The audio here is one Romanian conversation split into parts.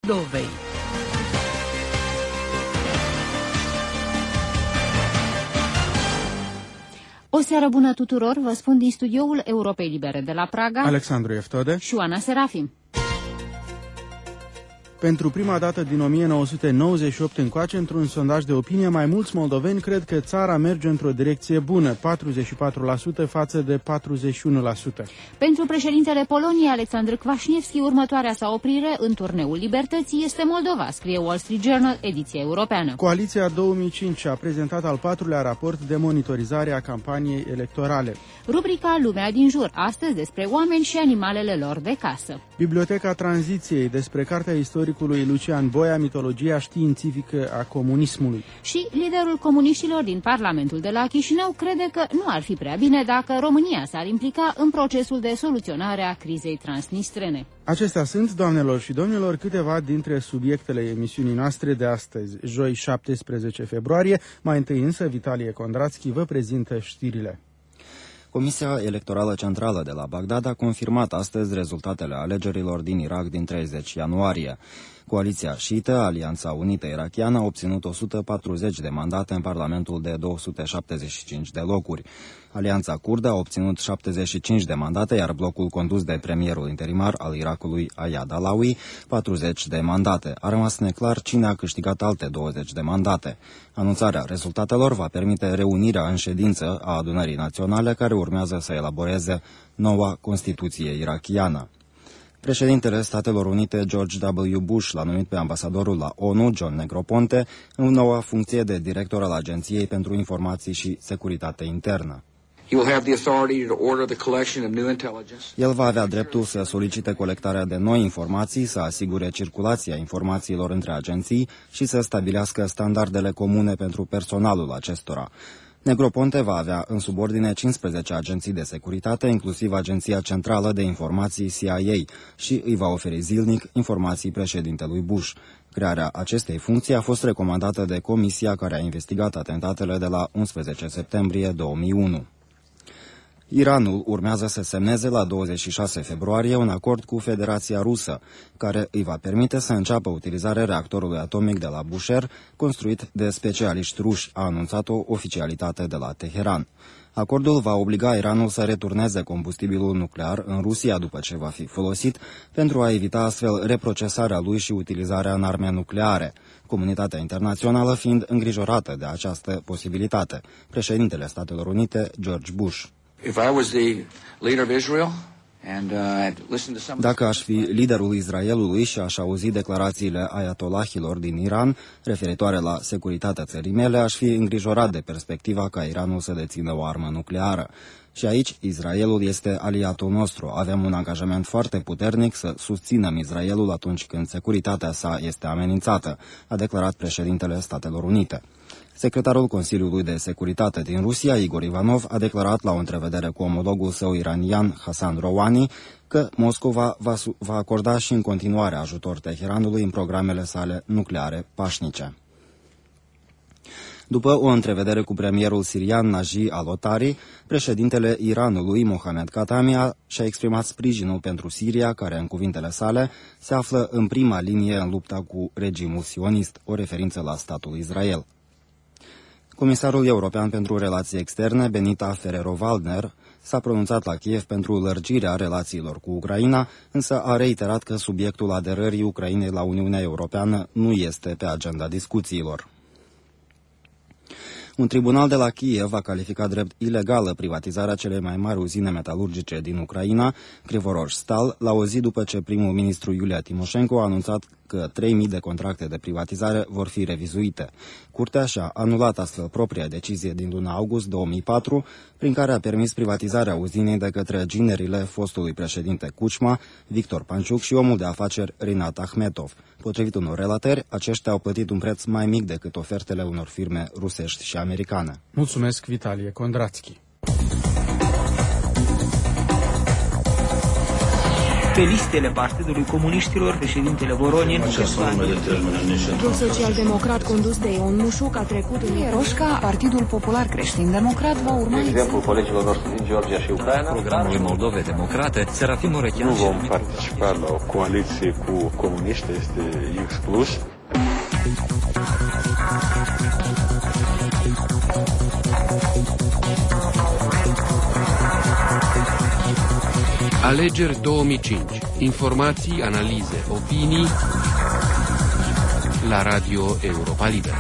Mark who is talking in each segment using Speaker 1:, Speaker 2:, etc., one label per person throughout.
Speaker 1: Moldovei.
Speaker 2: O seară bună tuturor, vă spun din studioul Europei Libere de la Praga,
Speaker 3: Alexandru Eftode
Speaker 2: și Oana Serafim.
Speaker 3: Pentru prima dată din 1998 încoace, într-un sondaj de opinie, mai mulți moldoveni cred că țara merge într-o direcție bună, 44% față de 41%.
Speaker 2: Pentru președintele Poloniei, Alexandru Kwaśniewski, următoarea sa oprire în turneul libertății este Moldova, scrie Wall Street Journal, ediția europeană.
Speaker 3: Coaliția 2005 a prezentat al 4-lea raport de monitorizare a campaniei electorale.
Speaker 2: Rubrica Lumea din jur, astăzi despre oameni și animalele lor de casă.
Speaker 3: Biblioteca Tranziției, despre cartea istoricului Lucian Boia, mitologia științifică a comunismului.
Speaker 2: Și liderul comuniștilor din Parlamentul de la Chișinău crede că nu ar fi prea bine dacă România s-ar implica în procesul de soluționare a crizei transnistrene.
Speaker 3: Acestea sunt, doamnelor și domnilor, câteva dintre subiectele emisiunii noastre de astăzi, joi 17 februarie. Mai întâi însă, Vitalie Kondrațchi vă prezintă știrile.
Speaker 4: Comisia Electorală Centrală de la Bagdad a confirmat astăzi rezultatele alegerilor din Irak din 30 ianuarie. Coaliția șiită, Alianța Unită Irakiană, a obținut 140 de mandate în Parlamentul de 275 de locuri. Alianța Kurdă a obținut 75 de mandate, iar blocul condus de premierul interimar al Irakului, Ayad Alawi, 40 de mandate. A rămas neclar cine a câștigat alte 20 de mandate. Anunțarea rezultatelor va permite reunirea în ședință a Adunării Naționale, care urmează să elaboreze noua Constituție irakiană. Președintele Statelor Unite, George W. Bush, l-a numit pe ambasadorul la ONU, John Negroponte, în noua funcție de director al Agenției pentru Informații și Securitate Internă. El va avea dreptul să solicite colectarea de noi informații, să asigure circulația informațiilor între agenții și să stabilească standardele comune pentru personalul acestora. Negroponte va avea în subordine 15 agenții de securitate, inclusiv Agenția Centrală de Informații CIA, și îi va oferi zilnic informații președintelui Bush. Crearea acestei funcții a fost recomandată de comisia care a investigat atentatele de la 11 septembrie 2001. Iranul urmează să semneze la 26 februarie un acord cu Federația Rusă, care îi va permite să înceapă utilizarea reactorului atomic de la Bushehr, construit de specialiști ruși, a anunțat o oficialitate de la Teheran. Acordul va obliga Iranul să returneze combustibilul nuclear în Rusia după ce va fi folosit, pentru a evita astfel reprocesarea lui și utilizarea în arme nucleare, comunitatea internațională fiind îngrijorată de această posibilitate. Președintele Statelor Unite, George Bush. Dacă aș fi liderul Israelului și aș auzi declarațiile ayatollahilor din Iran referitoare la securitatea țării mele, aș fi îngrijorat de perspectiva ca Iranul să dețină o armă nucleară. Și aici Israelul este aliatul nostru. Avem un angajament foarte puternic să susținem Israelul atunci când securitatea sa este amenințată, a declarat președintele Statelor Unite. Secretarul Consiliului de Securitate din Rusia, Igor Ivanov, a declarat la o întrevedere cu omologul său iranian, Hassan Rouhani, că Moscova va acorda și în continuare ajutor Teheranului în programele sale nucleare pașnice. După o întrevedere cu premierul sirian Naji al-Otari, președintele Iranului, Mohamed Khatami, și-a exprimat sprijinul pentru Siria, care, în cuvintele sale, se află în prima linie în lupta cu regimul sionist, o referință la statul Israel. Comisarul European pentru Relații Externe, Benita Ferrero-Waldner, s-a pronunțat la Kiev pentru lărgirea relațiilor cu Ucraina, însă a reiterat că subiectul aderării Ucrainei la Uniunea Europeană nu este pe agenda discuțiilor. Un tribunal de la Kiev a calificat drept ilegală privatizarea celei mai mari uzine metalurgice din Ucraina, Krivorozstal, la o zi după ce primul ministru Iulia Timoșenko a anunțat că 3.000 de contracte de privatizare vor fi revizuite. Curtea și-a anulat astfel propria decizie din luna august 2004, prin care a permis privatizarea uzinei de către ginerile fostului președinte Kuchma, Victor Panciuc și omul de afaceri Rinat Akhmetov. Potrivit unor relatări, aceștia au plătit un preț mai mic decât ofertele unor firme rusești și americane.
Speaker 3: Mulțumesc, Vitalie Kondrațchi.
Speaker 1: Pe listele Partidului Comuniștilor, președintele Voronin,
Speaker 5: Un social-democrat condus de Ion Mușuc a trecut în Ieroșca, Partidul Popular Creștin-Democrat va urma
Speaker 6: exemplul colegilor noștri din Georgia și Ucraina.
Speaker 7: Programului Moldovei Democrate, Serafim Orechean
Speaker 6: nu vom participa. participa la o coaliție cu comuniști, este exclus.
Speaker 7: Alegeri 2005. Informații, analize, opinii la Radio Europa Liberă.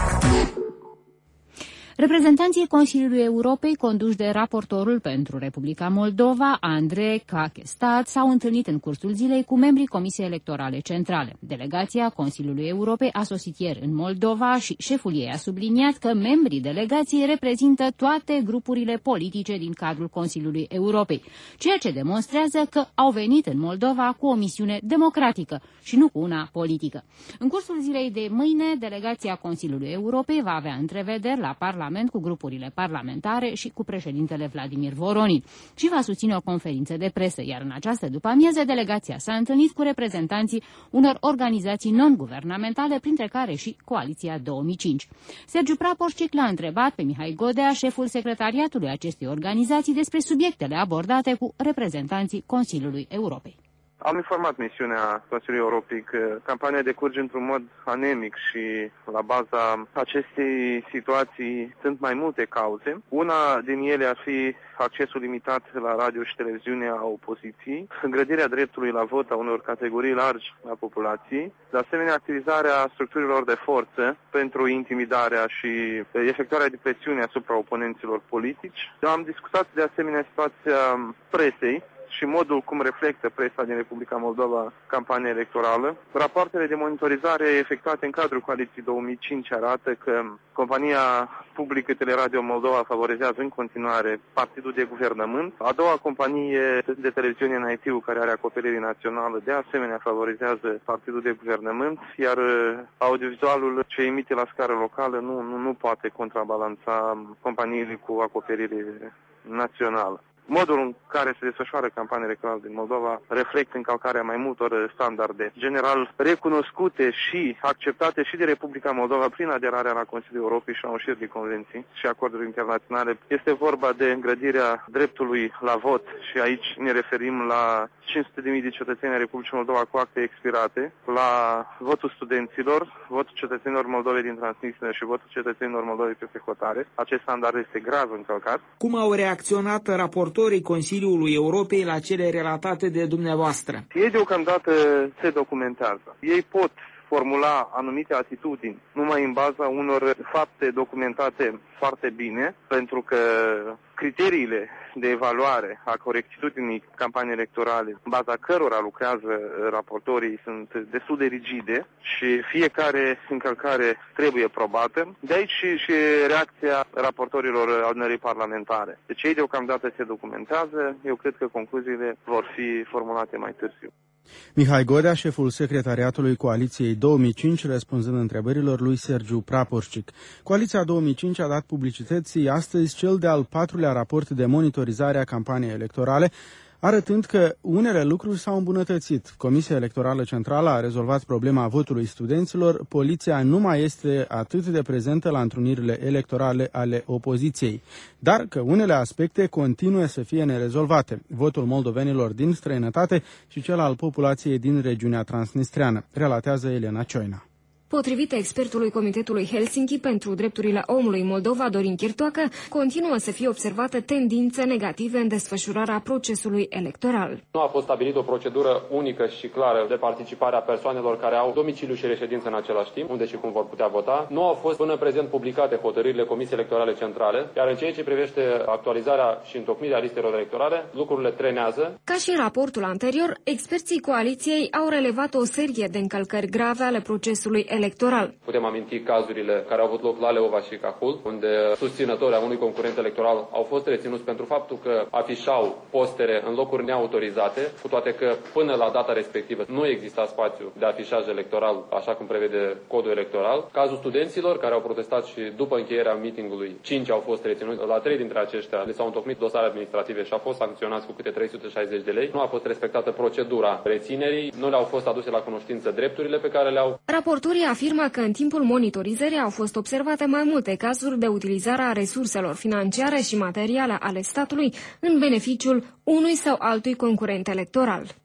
Speaker 2: Reprezentanții Consiliului Europei, conduși de raportorul pentru Republica Moldova, Andrei Kakestat, s-au întâlnit în cursul zilei cu membrii Comisiei Electorale Centrale. Delegația Consiliului Europei a sosit ieri în Moldova și șeful ei a subliniat că membrii delegației reprezintă toate grupurile politice din cadrul Consiliului Europei, ceea ce demonstrează că au venit în Moldova cu o misiune democratică și nu cu una politică. În cursul zilei de mâine, delegația Consiliului Europei va avea întrevederi la Parlament cu grupurile parlamentare și cu președintele Vladimir Voronin și va susține o conferință de presă, iar în această după-amiază delegația s-a întâlnit cu reprezentanții unor organizații non-guvernamentale, printre care și Coaliția 2005. Sergiu Praporșcic l-a întrebat pe Mihai Godea, șeful secretariatului acestei organizații, despre subiectele abordate cu reprezentanții Consiliului Europei.
Speaker 8: Am informat misiunea Consiliului Europei că campania decurge într-un mod anemic și la baza acestei situații sunt mai multe cauze. Una din ele ar fi accesul limitat la radio și televiziune a opoziției, îngrădirea dreptului la vot a unor categorii largi a populației, de asemenea activizarea structurilor de forță pentru intimidarea și efectuarea de presiune asupra oponenților politici. Am discutat de asemenea situația presei și modul cum reflectă presa din Republica Moldova campania electorală. Rapoartele de monitorizare efectuate în cadrul Coaliției 2005 arată că compania publică Teleradio Moldova favorizează în continuare partidul de guvernământ. A doua companie de televiziune Naitiu, care are acoperire națională, de asemenea favorizează partidul de guvernământ, iar audiovizualul ce emite la scară locală nu poate contrabalanța companiile cu acoperire națională. Modul în care se desfășoară campania electorală din Moldova reflectă încălcarea mai multor standarde general recunoscute și acceptate și de Republica Moldova prin aderarea la Consiliul Europei și la un șir de convenții și acorduri internaționale. Este vorba de îngrădirea dreptului la vot și aici ne referim la 500.000 de cetățeni ai Republicii Moldova cu acte expirate, la votul studenților, votul cetățenilor Moldovei din Transnistria și votul cetățenilor Moldovei pe hotare. Acest standard este grav încălcat.
Speaker 9: Cum au reacționat raportorii Consiliului Europei la cele relatate de dumneavoastră?
Speaker 8: Ei deocamdată se documentează. Ei pot formula anumite atitudini numai în baza unor fapte documentate foarte bine, pentru că criteriile de evaluare a corectitudinii campaniei electorale, în baza cărora lucrează raportorii, sunt destul de rigide și fiecare încălcare trebuie probată. De aici și reacția raportorilor adunării parlamentare. Deci ei deocamdată se documentează, eu cred că concluziile vor fi formulate mai târziu.
Speaker 3: Mihai Godea, șeful secretariatului Coaliției 2005, răspunzând întrebărilor lui Sergiu Praporșcic. Coaliția 2005 a dat publicității astăzi cel de-al 4-lea raport de monitorizare a campaniei electorale, arătând că unele lucruri s-au îmbunătățit. Comisia Electorală Centrală a rezolvat problema votului studenților, poliția nu mai este atât de prezentă la întrunirile electorale ale opoziției, dar că unele aspecte continuă să fie nerezolvate, votul moldovenilor din străinătate și cel al populației din regiunea transnistreană, relatează Elena Cioina.
Speaker 5: Potrivit expertului Comitetului Helsinki pentru Drepturile Omului Moldova, Dorin Chirtoacă, continuă să fie observate tendințe negative în desfășurarea procesului electoral.
Speaker 10: Nu a fost stabilită o procedură unică și clară de participare a persoanelor care au domiciliu și reședință în același timp, unde și cum vor putea vota. Nu au fost până în prezent publicate hotărârile Comisiei Electorale Centrale, iar în ceea ce privește actualizarea și întocmirea listelor electorale, lucrurile trenează.
Speaker 5: Ca și în raportul anterior, experții coaliției au relevat o serie de încălcări grave ale procesului electoral.
Speaker 10: Putem aminti cazurile care au avut loc la Leova și Cahul, unde susținători a unui concurent electoral au fost reținuți pentru faptul că afișau postere în locuri neautorizate, cu toate că până la data respectivă nu exista spațiu de afișaj electoral, așa cum prevede codul electoral. Cazul studenților care au protestat și după încheierea meetingului, 5 au fost reținuți. La 3 dintre aceștia le s-au întocmit dosare administrative și au fost sancționați cu câte 360 de lei. Nu a fost respectată procedura reținerii, nu le-au fost aduse la cunoștință drepturile pe care le-au.
Speaker 5: Raportorii afirmă că în timpul monitorizării au fost observate mai multe cazuri de utilizare a resurselor financiare și materiale ale statului în beneficiul unui sau altui concurent electoral.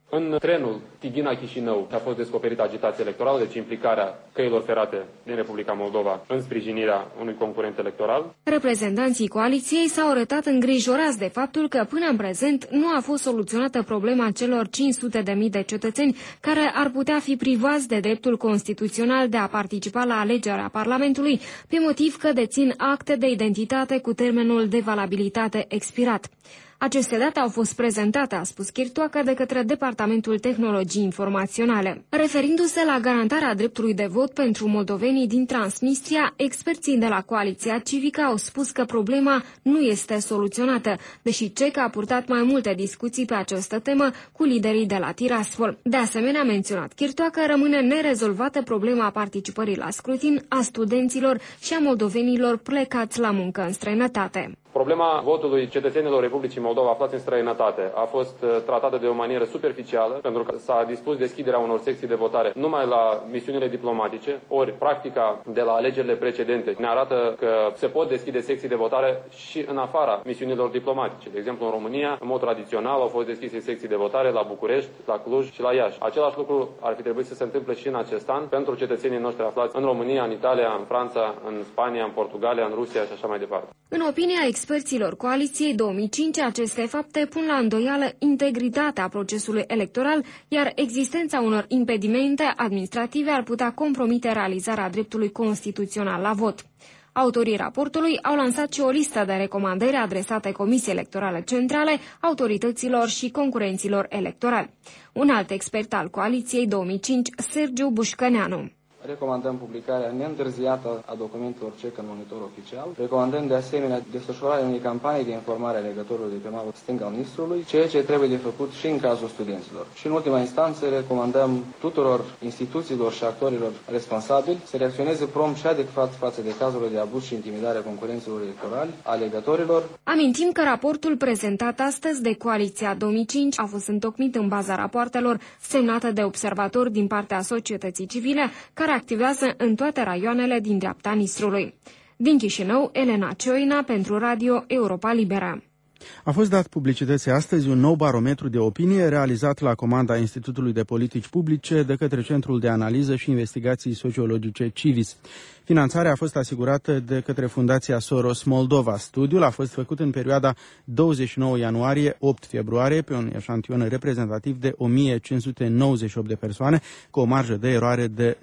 Speaker 10: În trenul Tighina-Chișinău a fost descoperită agitație electorală, deci implicarea căilor ferate din Republica Moldova în sprijinirea unui concurent electoral.
Speaker 5: Reprezentanții coaliției s-au arătat îngrijorați de faptul că până în prezent nu a fost soluționată problema celor 500.000 de cetățeni care ar putea fi privați de dreptul constituțional de a participa la alegerea Parlamentului, pe motiv că dețin acte de identitate cu termenul de valabilitate expirat. Aceste date au fost prezentate, a spus Chirtoacă, de către Departamentul Tehnologii Informaționale. Referindu-se la garantarea dreptului de vot pentru moldovenii din Transnistria, experții de la Coaliția Civică au spus că problema nu este soluționată, deși CEC a purtat mai multe discuții pe această temă cu liderii de la Tiraspol. De asemenea, a menționat Chirtoacă, rămâne nerezolvată problema participării la scrutin a studenților și a moldovenilor plecați la muncă în străinătate.
Speaker 10: Problema votului cetățenilor Republicii Moldova aflați în străinătate a fost tratată de o manieră superficială, pentru că s-a dispus deschiderea unor secții de votare numai la misiunile diplomatice, ori practica de la alegerile precedente ne arată că se pot deschide secții de votare și în afara misiunilor diplomatice. De exemplu, în România, în mod tradițional, au fost deschise secții de votare la București, la Cluj și la Iași. Același lucru ar fi trebuit să se întâmple și în acest an pentru cetățenii noștri aflați în România, în Italia, în Franța, în Spania, în Portugalia, în Rusia și așa mai departe.
Speaker 5: În opinia experților Coaliției 2005, aceste fapte pun la îndoială integritatea procesului electoral, iar existența unor impedimente administrative ar putea compromite realizarea dreptului constituțional la vot. Autorii raportului au lansat și o listă de recomandări adresate Comisiei Electorale Centrale, autorităților și concurenților electorali. Un alt expert al Coaliției 2005, Sergiu Bușcăneanu.
Speaker 11: Recomandăm publicarea neîntârziată a documentelor CEC în monitor oficial. Recomandăm de asemenea desfășurarea unei campanii de informare a legătorului de pe malul stâng al Nistrului, ceea ce trebuie de făcut și în cazul studenților. Și în ultima instanță recomandăm tuturor instituțiilor și actorilor responsabili să reacționeze prompt și adecvat față de cazurile de abuz și intimidare a concurenților electorali, alegătorilor.
Speaker 5: Amintim că raportul prezentat astăzi de Coaliția 2005 a fost întocmit în baza rapoartelor semnate de observatori din partea societății civile, care activează în toate raioanele din dreapta Nistrului. Din Chișinău, Elena Cioina pentru Radio Europa Liberă.
Speaker 3: A fost dat publicității astăzi un nou barometru de opinie realizat la comanda Institutului de Politici Publice de către Centrul de Analiză și Investigații Sociologice Civis. Finanțarea a fost asigurată de către Fundația Soros Moldova. Studiul a fost făcut în perioada 29 ianuarie-8 februarie pe un eșantion reprezentativ de 1598 de persoane cu o marjă de eroare de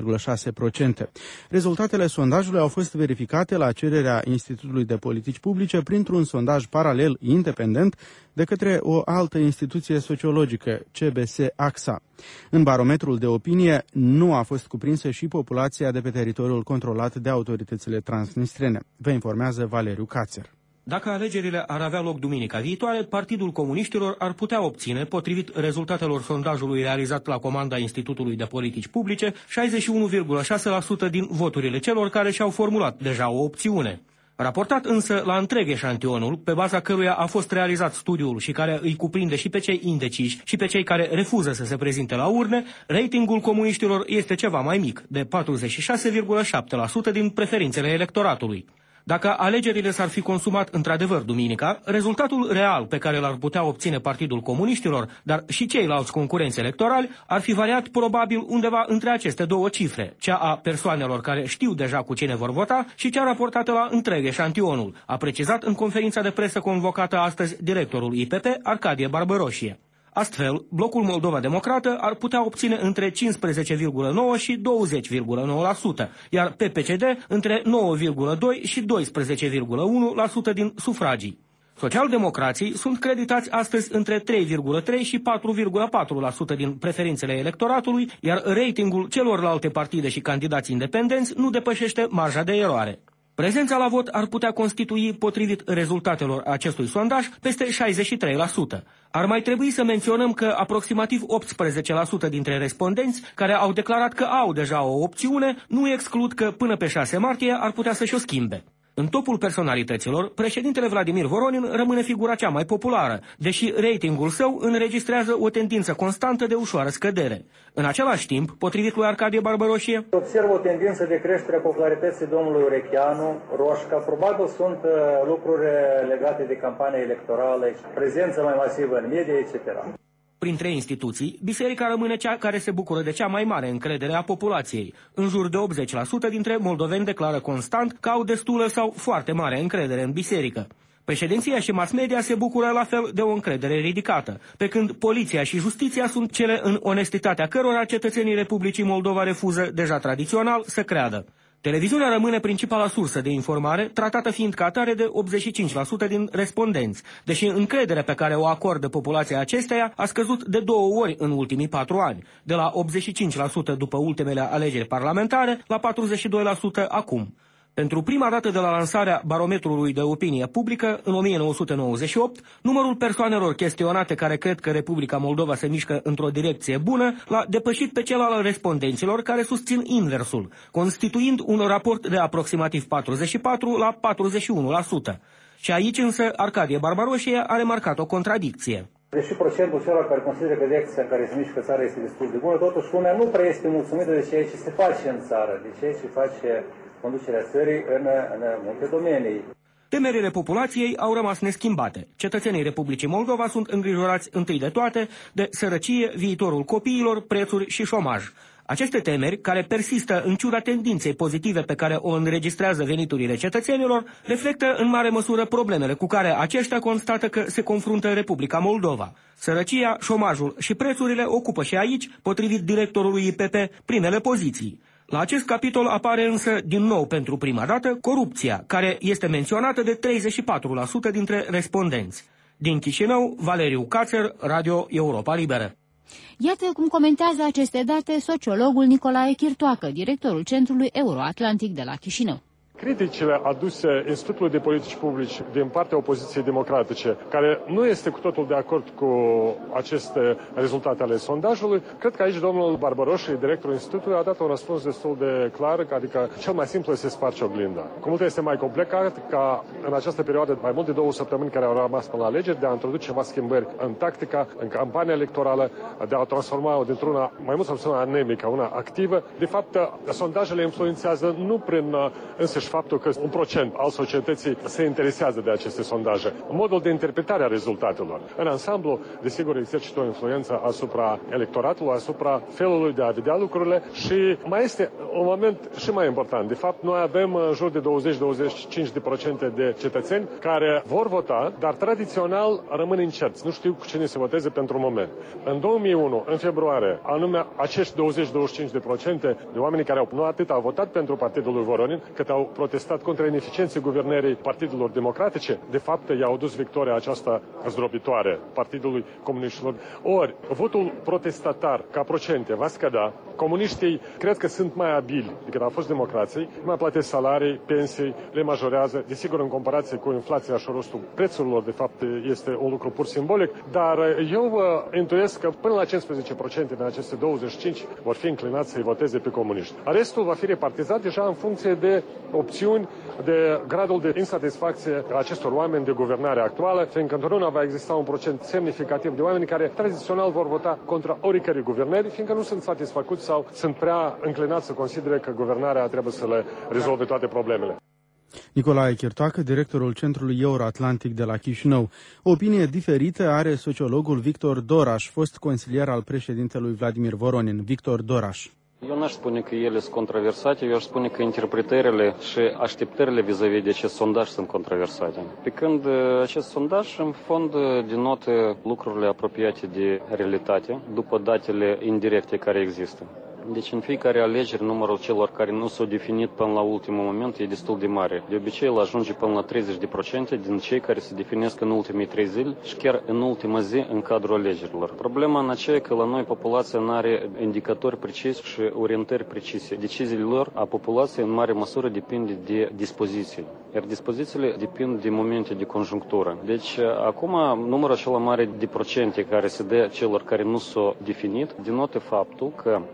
Speaker 3: 2,6%. Rezultatele sondajului au fost verificate la cererea Institutului de Politici Publice printr-un sondaj paralel independent de către o altă instituție sociologică, CBS-AXA. În barometrul de opinie nu a fost cuprinsă și populația de pe teritoriul controlat de autoritățile transnistrene. Vă informează Valeriu Cațer.
Speaker 12: Dacă alegerile ar avea loc duminica viitoare, Partidul Comuniștilor ar putea obține, potrivit rezultatelor sondajului realizat la comanda Institutului de Politici Publice, 61,6% din voturile celor care și-au formulat deja o opțiune. Raportat însă la întreg eșantionul, pe baza căruia a fost realizat studiul și care îi cuprinde și pe cei indeciși și pe cei care refuză să se prezinte la urne, ratingul comuniștilor este ceva mai mic, de 46,7% din preferințele electoratului. Dacă alegerile s-ar fi consumat într-adevăr duminica, rezultatul real pe care l-ar putea obține Partidul Comuniștilor, dar și ceilalți concurenți electorali, ar fi variat probabil undeva între aceste două cifre, cea a persoanelor care știu deja cu cine vor vota și cea raportată la întreg eșantionul, a precizat în conferința de presă convocată astăzi directorul IPP, Arcadie Barbăroșie. Astfel, blocul Moldova Democrată ar putea obține între 15,9 și 20,9%, iar PPCD între 9,2 și 12,1% din sufragii. Socialdemocrații sunt creditați astăzi între 3,3 și 4,4% din preferințele electoratului, iar ratingul celorlalte partide și candidați independenți nu depășește marja de eroare. Prezența la vot ar putea constitui, potrivit rezultatelor acestui sondaj, peste 63%. Ar mai trebui să menționăm că aproximativ 18% dintre respondenți care au declarat că au deja o opțiune nu exclud că până pe 6 martie ar putea să-și o schimbe. În topul personalităților, președintele Vladimir Voronin rămâne figura cea mai populară, deși ratingul său înregistrează o tendință constantă de ușoară scădere. În același timp, potrivit lui Arcadie Barbăroșie,
Speaker 13: observ o tendință de creștere a popularității domnului Urecheanu, Roșca. Probabil sunt lucruri legate de campania electorală, prezența mai masivă în media, etc.
Speaker 12: Printre instituții, biserica rămâne cea care se bucură de cea mai mare încredere a populației. În jur de 80% dintre moldoveni declară constant că au destulă sau foarte mare încredere în biserică. Președinția și mass media se bucură la fel de o încredere ridicată, pe când poliția și justiția sunt cele în onestitatea cărora cetățenii Republicii Moldova refuză deja tradițional să creadă. Televiziunea rămâne principala sursă de informare, tratată fiind ca atare de 85% din respondenți, deși încrederea pe care o acordă populația acesteia a scăzut de 2 ori în ultimii 4 ani, de la 85% după ultimele alegeri parlamentare la 42% acum. Pentru prima dată de la lansarea barometrului de opinie publică, în 1998, numărul persoanelor chestionate care cred că Republica Moldova se mișcă într-o direcție bună l-a depășit pe cel al respondenților care susțin inversul, constituind un raport de aproximativ 44 la 41%. Și aici însă Arcadie Barbaroșie a remarcat o contradicție.
Speaker 13: Deși procentul celor care consideră că direcția în care se mișcă țara este destul de bună, totuși lumea nu prea este mulțumită de ceea ce se face în țară, de ceea ce face conducerea țării în multe domenii.
Speaker 12: Temerile populației au rămas neschimbate. Cetățenii Republicii Moldova sunt îngrijorați întâi de toate de sărăcie, viitorul copiilor, prețuri și șomaj. Aceste temeri, care persistă în ciuda tendinței pozitive pe care o înregistrează veniturile cetățenilor, reflectă în mare măsură problemele cu care aceștia constată că se confruntă Republica Moldova. Sărăcia, șomajul și prețurile ocupă și aici, potrivit directorului IPP, primele poziții. La acest capitol apare însă din nou pentru prima dată corupția, care este menționată de 34% dintre respondenți. Din Chișinău, Valeriu Cațer, Radio Europa Liberă.
Speaker 2: Iată cum comentează aceste date sociologul Nicolae Chirtoacă, directorul Centrului Euro-Atlantic de la Chișinău.
Speaker 6: Criticile aduse Institutului de Politici Publici din partea opoziției democratice, care nu este cu totul de acord cu aceste rezultate ale sondajului, cred că aici domnul Barbaroș, directorul Institutului, a dat un răspuns destul de clar, adică cel mai simplu este să spargi oglinda. Cu multe este mai complicat ca în această perioadă, mai mult de 2 săptămâni care au rămas până la alegeri, de a introduce ceva schimbări în tactica, în campania electorală, de a transforma-o dintr-una mai mult sau puțin anemică, una activă. De fapt, sondajele influențează nu prin însăși faptul că un procent al societății se interesează de aceste sondaje. Modul de interpretare a rezultatelor. În ansamblu, desigur, exercită o influență asupra electoratului, asupra felului de a vedea lucrurile și mai este un moment și mai important. De fapt, noi avem în jur de 20-25% de cetățeni care vor vota, dar tradițional rămân incerți. Nu știu cu cine se voteze pentru moment. În 2001, în februarie, anume acești 20-25% de oameni care nu atât au votat pentru Partidul lui Voronin, cât au protestat contra ineficienței guvernării partidelor democratice, de fapt i-au dus victoria aceasta zdrobitoare Partidului Comuniștilor. Ori, votul protestatar ca procente va scădea. Comuniștii cred că sunt mai abili decât au fost democrații, mai plătesc salarii, pensii, le majorează, desigur în comparație cu inflația și rostul prețurilor, de fapt este un lucru pur simbolic, dar eu intuiesc că până la 15% din aceste 25 vor fi înclinați să-i voteze pe comuniști. Restul va fi repartizat deja în funcție de opțiuni, de gradul de insatisfacție a acestor oameni de guvernare actuală, fiindcă întotdeauna va exista un procent semnificativ de oameni care tradițional vor vota contra oricărei guvernări, fiindcă nu sunt satisfăcuți sau sunt prea înclinați să considere că guvernarea trebuie să le rezolve toate problemele.
Speaker 3: Nicolae Chirtoacă, directorul Centrului Euro-Atlantic de la Chișinău. O opinie diferită are sociologul Victor Doraș, fost consilier al președintelui Vladimir Voronin. Victor Doraș.
Speaker 14: Eu n-aș spune că ele sunt controversate, eu aș spune că interpretările și așteptările vis-a-vis de acest sondaj sunt controversate. Pe când acest sondaj, în fond, denotă lucrurile apropiate de realitate, după datele indirecte care există. Deci în fiecare alegeri numărul celor care nu s-au definit până la ultimul moment e destul de mare. De obicei el ajunge până la 30% din cei care se definesc în ultimii 3 zile și chiar în ultima zi în cadrul alegerilor. Problema în aceea că la noi populația nu are indicatori precisi și orientări precise. Deciziile lor a populației în mare măsură depinde de dispoziții. Iar dispozițiile depind de momente de conjunctură. Deci acum numărul acela mare de procente care se dă celor care nu s-au definit denotă faptul că populația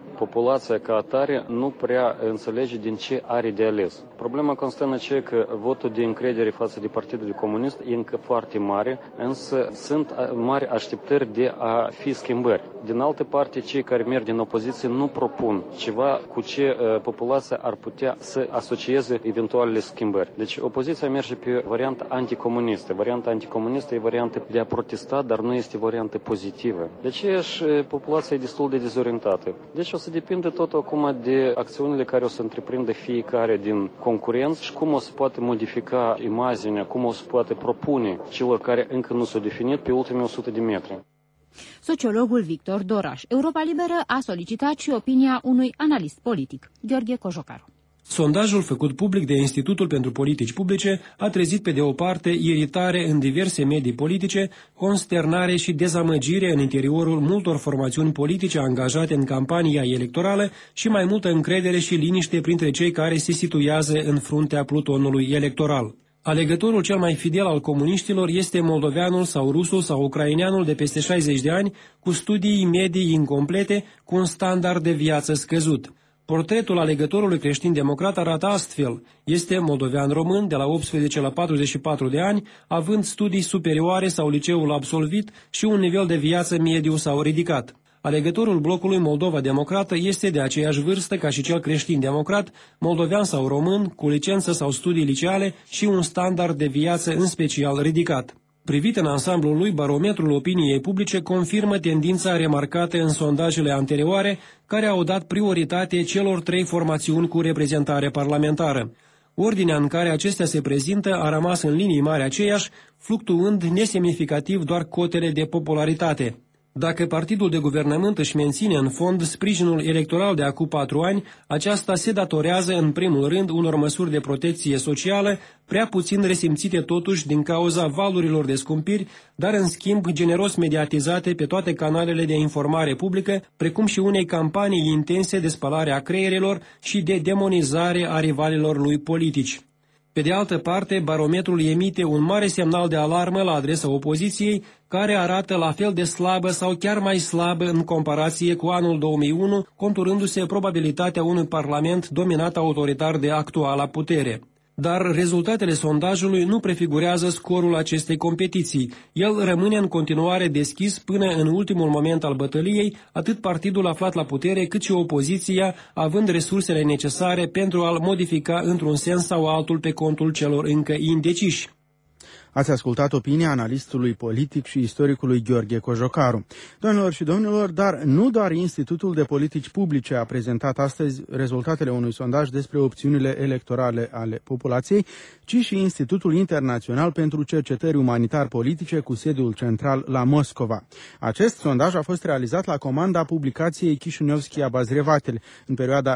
Speaker 14: populația ca atare nu prea înțelege din ce are de ales. Problema constă în aceea că votul de încredere față de Partidul Comunist e încă foarte mare, însă sunt mari așteptări de a fi schimbări. Din altă parte, cei care merg din opoziție nu propun ceva cu ce populația ar putea să asocieze eventualele schimbări. Deci opoziția merge pe varianta anticomunistă. Varianta anticomunistă e varianta de a protesta, dar nu este variantă pozitivă. De aceea și populația e destul de dezorientată. Deci o să depinde tot acum de acțiunile care o să întreprindă fiecare din concurenți și cum o să poate modifica imaginea, cum o să poate propune celor care încă nu s-au definit pe ultimii 100 de metri.
Speaker 2: Sociologul Victor Doraș. Europa Liberă a solicitat și opinia unui analist politic, Gheorghe Cojocaru.
Speaker 15: Sondajul făcut public de Institutul pentru Politici Publice a trezit pe de o parte iritare în diverse medii politice, consternare și dezamăgire în interiorul multor formațiuni politice angajate în campania electorală și mai multă încredere și liniște printre cei care se situează în fruntea plutonului electoral. Alegătorul cel mai fidel al comuniștilor este moldoveanul sau rusul sau ucraineanul de peste 60 de ani, cu studii medii incomplete, cu un standard de viață scăzut. Portretul alegătorului creștin-democrat arată astfel. Este moldovean român de la 18 la 44 de ani, având studii superioare sau liceul absolvit și un nivel de viață mediu sau ridicat. Alegătorul blocului Moldova Democrată este de aceeași vârstă ca și cel creștin-democrat, moldovean sau român, cu licență sau studii liceale și un standard de viață în special ridicat. Privit în ansamblul lui, barometrul opiniei publice confirmă tendința remarcată în sondajele anterioare, care au dat prioritate celor trei formațiuni cu reprezentare parlamentară. Ordinea în care acestea se prezintă a rămas în linii mari aceeași, fluctuând nesemnificativ doar cotele de popularitate. Dacă partidul de guvernământ își menține în fond sprijinul electoral de acum 4 ani, aceasta se datorează în primul rând unor măsuri de protecție socială, prea puțin resimțite totuși din cauza valurilor de scumpiri, dar în schimb generos mediatizate pe toate canalele de informare publică, precum și unei campanii intense de spălare a creierelor și de demonizare a rivalilor lui politici. Pe de altă parte, barometrul emite un mare semnal de alarmă la adresa opoziției, care arată la fel de slabă sau chiar mai slabă în comparație cu anul 2001, conturându-se probabilitatea unui parlament dominat autoritar de actuala putere. Dar rezultatele sondajului nu prefigurează scorul acestei competiții. El rămâne în continuare deschis până în ultimul moment al bătăliei, atât partidul aflat la putere, cât și opoziția, având resursele necesare pentru a-l modifica într-un sens sau altul pe contul celor încă indeciși.
Speaker 3: Ați ascultat opinia analistului politic și istoricului Gheorghe Cojocaru. Doamnelor și domnilor, dar nu doar Institutul de Politici Publice a prezentat astăzi rezultatele unui sondaj despre opțiunile electorale ale populației, ci și Institutul Internațional pentru Cercetări Umanitar-Politice cu sediul central la Moscova. Acest sondaj a fost realizat la comanda publicației Chișinevskia Bazrevatel în perioada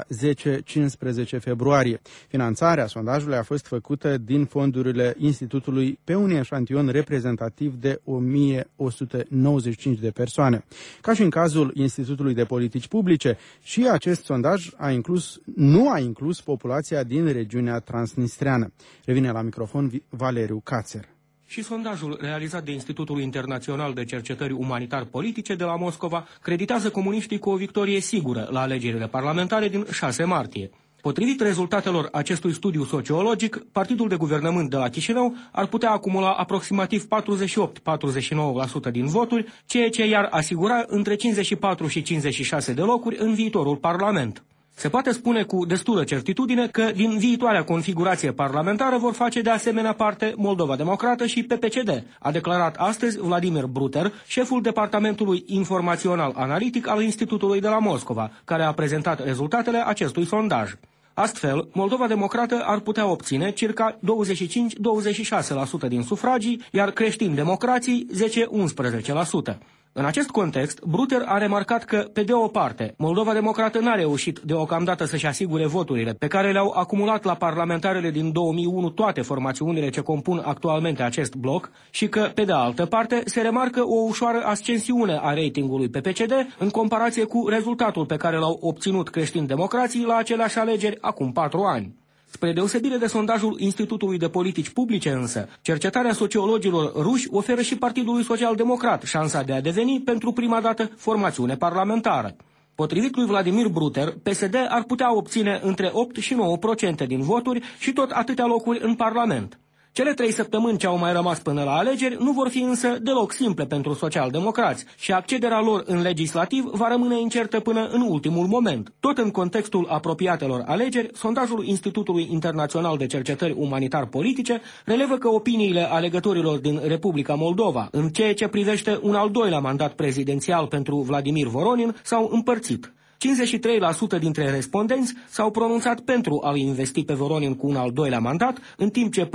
Speaker 3: 10-15 februarie. Finanțarea sondajului a fost făcută din fondurile Institutului pe un eșantion reprezentativ de 1195 de persoane. Ca și în cazul Institutului de Politici Publice, și acest sondaj nu a inclus populația din regiunea transnistreană. Revine la microfon Valeriu Cațer.
Speaker 12: Și sondajul realizat de Institutul Internațional de Cercetări Umanitar-Politice de la Moscova creditează comuniștii cu o victorie sigură la alegerile parlamentare din 6 martie. Potrivit rezultatelor acestui studiu sociologic, partidul de guvernământ de la Chișinău ar putea acumula aproximativ 48-49% din voturi, ceea ce i-ar asigura între 54 și 56 de locuri în viitorul parlament. Se poate spune cu destulă certitudine că din viitoarea configurație parlamentară vor face de asemenea parte Moldova Democrată și PPCD, a declarat astăzi Vladimir Bruter, șeful Departamentului Informațional Analitic al Institutului de la Moscova, care a prezentat rezultatele acestui sondaj. Astfel, Moldova Democrată ar putea obține circa 25-26% din sufragii, iar creștini-democrații 10-11%. În acest context, Bruter a remarcat că, pe de o parte, Moldova Democrată n-a reușit deocamdată să-și asigure voturile pe care le-au acumulat la parlamentarele din 2001 toate formațiunile ce compun actualmente acest bloc și că, pe de altă parte, se remarcă o ușoară ascensiune a ratingului PPCD în comparație cu rezultatul pe care l-au obținut creștini-democrații la aceleași alegeri acum 4 ani. Spre deosebire de sondajul Institutului de Politici Publice însă, cercetarea sociologilor ruși oferă și Partidului Social-Democrat șansa de a deveni pentru prima dată formațiune parlamentară. Potrivit lui Vladimir Bruter, PSD ar putea obține între 8 și 9% din voturi și tot atâtea locuri în Parlament. Cele 3 săptămâni ce au mai rămas până la alegeri nu vor fi însă deloc simple pentru socialdemocrați și accederea lor în legislativ va rămâne incertă până în ultimul moment. Tot în contextul apropiatelor alegeri, sondajul Institutului Internațional de Cercetări Umanitar-Politice relevă că opiniile alegătorilor din Republica Moldova, în ceea ce privește un al doilea mandat prezidențial pentru Vladimir Voronin, s-au împărțit. 53% dintre respondenți s-au pronunțat pentru a-l investi pe Voronin cu un al doilea mandat, în timp ce 47%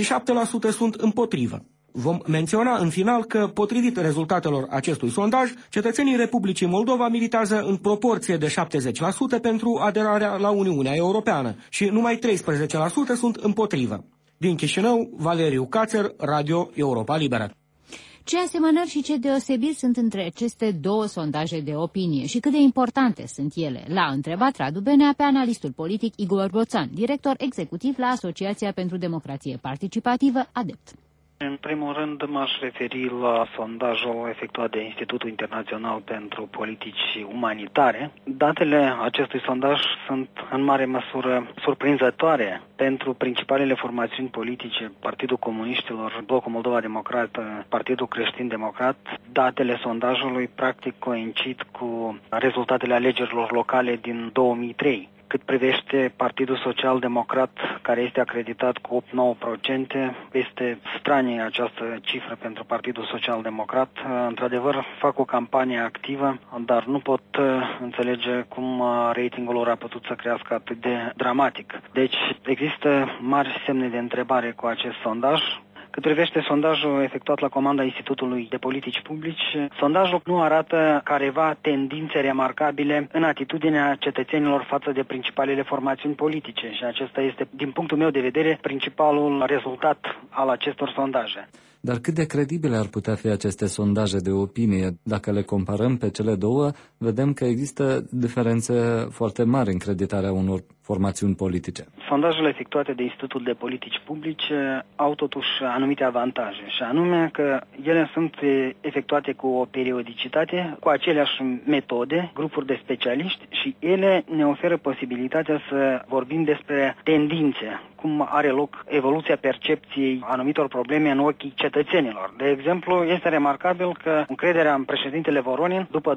Speaker 12: sunt împotrivă. Vom menționa în final că, potrivit rezultatelor acestui sondaj, cetățenii Republicii Moldova militează în proporție de 70% pentru aderarea la Uniunea Europeană și numai 13% sunt împotrivă. Din Chișinău, Valeriu Cațer, Radio Europa Liberă.
Speaker 2: Ce asemănări și ce deosebiri sunt între aceste două sondaje de opinie și cât de importante sunt ele? L-a întrebat Radu Benea pe analistul politic Igor Boțan, director executiv la Asociația pentru Democrație Participativă, ADEPT.
Speaker 16: În primul rând m-aș referi la sondajul efectuat de Institutul Internațional pentru Politici Umanitare. Datele acestui sondaj sunt în mare măsură surprinzătoare pentru principalele formațiuni politice, Partidul Comuniștilor, Blocul Moldova Democrată, Partidul Creștin Democrat. Datele sondajului practic coincid cu rezultatele alegerilor locale din 2003. Cât privește Partidul Social Democrat, care este acreditat cu 8-9%, este stranie această cifră pentru Partidul Social Democrat. Într-adevăr, fac o campanie activă, dar nu pot înțelege cum ratingul lor a putut să crească atât de dramatic. Deci există mari semne de întrebare cu acest sondaj. Cât privește sondajul efectuat la comanda Institutului de Politici Publice, sondajul nu arată careva tendințe remarcabile în atitudinea cetățenilor față de principalele formațiuni politice și acesta este, din punctul meu de vedere, principalul rezultat al acestor sondaje.
Speaker 17: Dar cât de credibile ar putea fi aceste sondaje de opinie? Dacă le comparăm pe cele două, vedem că există diferențe foarte mari în creditarea unor formațiuni politice.
Speaker 16: Sondajele efectuate de Institutul de Politici Publice au totuși anumite avantaje, și anume că ele sunt efectuate cu o periodicitate, cu aceleași metode, grupuri de specialiști, și ele ne oferă posibilitatea să vorbim despre tendințe, cum are loc evoluția percepției anumitor probleme în ochii cetățenilor. De exemplu, este remarcabil că încrederea în președintele Voronin după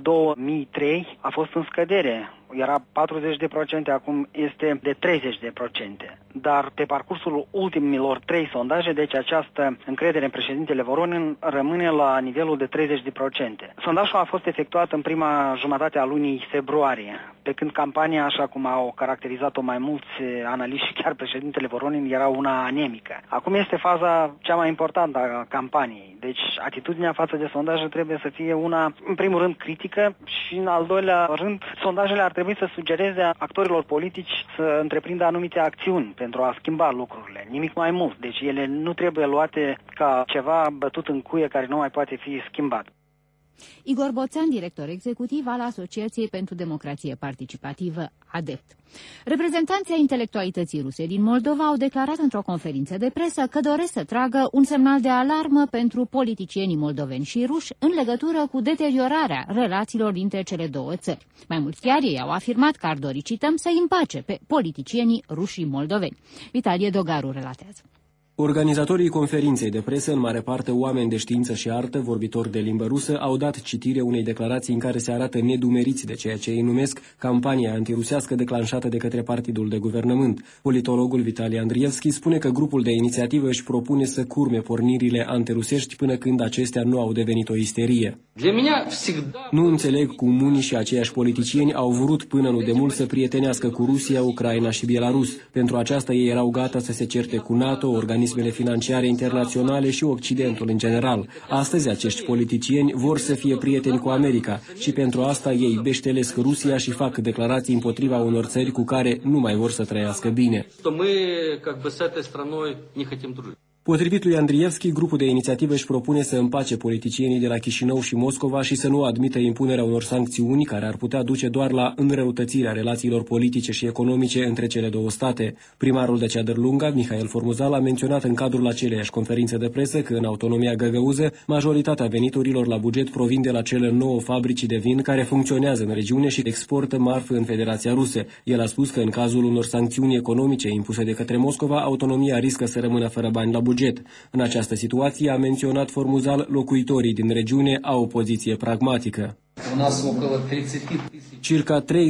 Speaker 16: 2003 a fost în scădere. Era 40%, acum este de 30%. Dar pe parcursul ultimilor 3 sondaje, deci această încredere în președintele Voronin rămâne la nivelul de 30%. Sondajul a fost efectuat în prima jumătate a lunii februarie, pe când campania, așa cum au caracterizat-o mai mulți analiști și chiar președintele Voronin, era una anemică. Acum este faza cea mai importantă a campaniei. Deci atitudinea față de sondaje trebuie să fie una, în primul rând, critică și, în al doilea rând, sondajele ar trebui să sugereze actorilor politici să întreprindă anumite acțiuni pentru a schimba lucrurile, nimic mai mult. Deci ele nu trebuie luate ca ceva bătut în cuie care nu mai poate fi schimbat.
Speaker 2: Igor Boțan, director executiv al Asociației pentru Democrație Participativă, ADEPT. Reprezentanții intelectualității ruse din Moldova au declarat într-o conferință de presă că doresc să tragă un semnal de alarmă pentru politicienii moldoveni și ruși în legătură cu deteriorarea relațiilor dintre cele două țări. Mai mult chiar ei au afirmat că ar dori, cităm, să împace pe politicienii ruși și moldoveni. Vitalie Dogaru relatează.
Speaker 15: Organizatorii conferinței de presă, în mare parte oameni de știință și artă, vorbitori de limbă rusă, au dat citire unei declarații în care se arată nedumeriți de ceea ce ei numesc campania antirusească declanșată de către partidul de guvernământ. Politologul Vitali Andrievski spune că grupul de inițiativă își propune să curme pornirile antirusești până când acestea nu au devenit o isterie. Nu înțeleg cum unii și aceiași politicieni au vrut până nu demult să prietenească cu Rusia, Ucraina și Belarus. Pentru aceasta ei erau gata să se certe cu NATO, organismele financiare internaționale și Occidentul în general. Astăzi acești politicieni vor să fie prieteni cu America și pentru asta ei beștelesc Rusia și fac declarații împotriva unor țări cu care nu mai vor să trăiască bine. Potrivit lui Andrievski, grupul de inițiativă își propune să împace politicienii de la Chișinău și Moscova și să nu admită impunerea unor sancțiuni care ar putea duce doar la înrăutățirea relațiilor politice și economice între cele două state. Primarul de Ceadărlunga, Mihail Formuzal, a menționat în cadrul aceleiași conferințe de presă că în autonomia găgăuză, majoritatea veniturilor la buget provin de la cele 9 fabrici de vin care funcționează în regiune și exportă marfă în Federația Rusă. El a spus că în cazul unor sancțiuni economice impuse de către Moscova, autonomia riscă să rămână fără bani la buget. În această situație, a menționat Formuzal, locuitorii din regiune au o poziție pragmatică. Circa